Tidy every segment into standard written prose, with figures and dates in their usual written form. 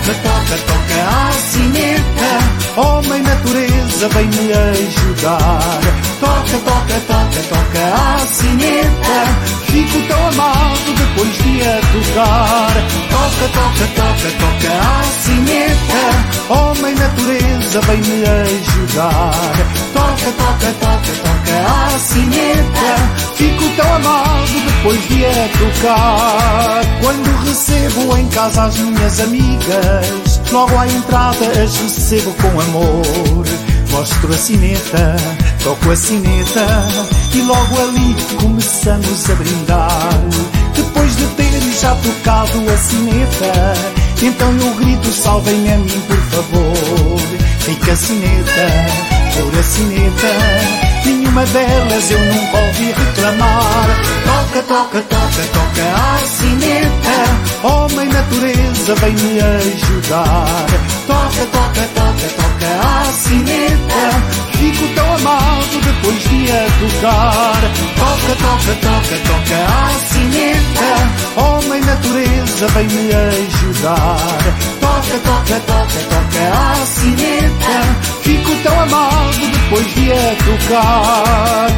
toca, toca, toca a sineta. Homem natureza vem me ajudar. Toca, toca, toca, toca a sineta. Fico tão amado depois de a tocar. Toca, toca, toca, toca a sineta. Homem natureza vem me ajudar. Toca, toca, toca, toca a sineta. Fico tão amado depois de a tocar. Quando recebo em casa as minhas amigas, logo à entrada as recebo com amor. Mostro a sineta, toco a sineta e logo ali começamos a brindar. Depois de ter já tocado a sineta, então eu grito: salvem a mim por favor. Fica a sineta, por a sineta, nenhuma delas eu nunca ouvi reclamar. Toca, toca, toca, toca a sineta. Homem natureza vem me ajudar. Toca, toca, toca, toca a sineta. Fico tão amado depois de a tocar. Toca, toca, toca, toca a sineta. Homem natureza vem me ajudar. Toca, toca, toca, toca a sineta. Fico tão amado depois de a tocar.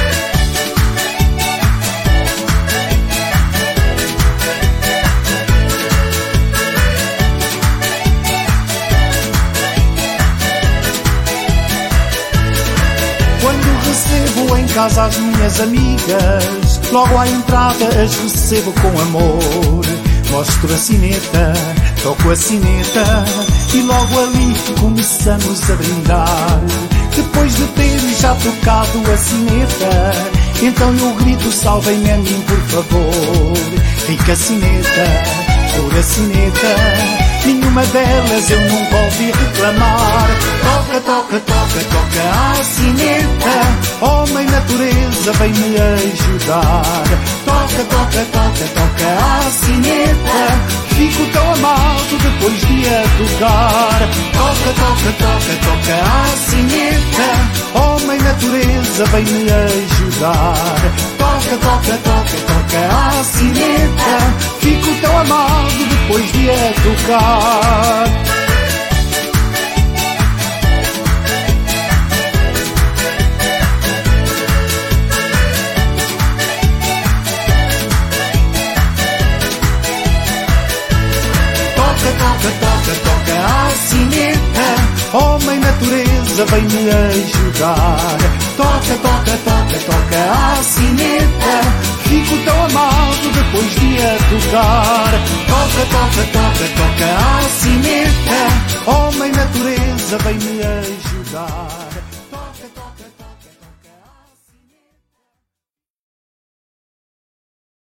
Quando recebo em casa as minhas amigas, logo à entrada as recebo com amor. Mostro a sineta, toco a sineta e logo ali começamos a brindar. Depois de ter já tocado a sineta, então eu grito: salvem a mim por favor. Fica a sineta, por a sineta, nenhuma delas eu nunca ouvi reclamar. Toca, toca, toca, toca a sineta. Homem natureza vem me ajudar. Toca, toca, toca, toca a sineta. Fico tão amado depois de a tocar. Toca, toca, toca, toca a sineta. Homem natureza vem me ajudar. Toca, toca, toca, toca a sineta. Fico tão amado depois de a tocar. Toca, toca, toca, toca a sineta. Homem natureza vem me ajudar. Toca, toca, toca, toca a sineta. Fico tão amado depois de a tocar. Toca, toca, toca, toca a sineta. Homem natureza vem me ajudar.